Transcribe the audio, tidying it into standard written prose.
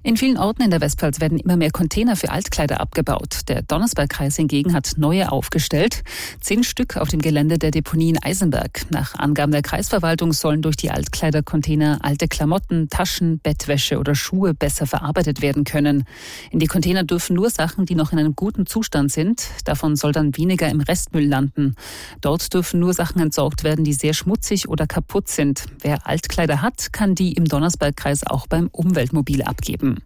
In vielen Orten in der Westpfalz werden immer mehr Container für Altkleider abgebaut. Der Donnersbergkreis hingegen hat neue aufgestellt. 10 Stück auf dem Gelände der Deponie in Eisenberg. Nach Angaben der Kreisverwaltung sollen durch die Altkleidercontainer alte Klamotten, Taschen, Bettwäsche oder Schuhe besser verarbeitet werden können. In die Container dürfen nur Sachen, die noch in einem guten Zustand sind. Davon soll dann weniger im Restmüll landen. Dort dürfen nur Sachen entsorgt werden, die sehr schmutzig oder kaputt sind. Wer Altkleider hat, kann die im Donnersbergkreis auch beim Umweltmobil abgeben.